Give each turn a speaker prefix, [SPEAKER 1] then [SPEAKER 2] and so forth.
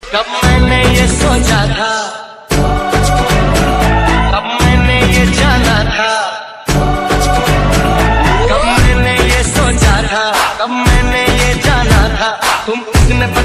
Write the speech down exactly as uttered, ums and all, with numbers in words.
[SPEAKER 1] कब मैंने ये सोचा था, कब मैंने ये जाना था, कब मैंने ये सोचा था, कब मैंने ये जाना था, तुम उसने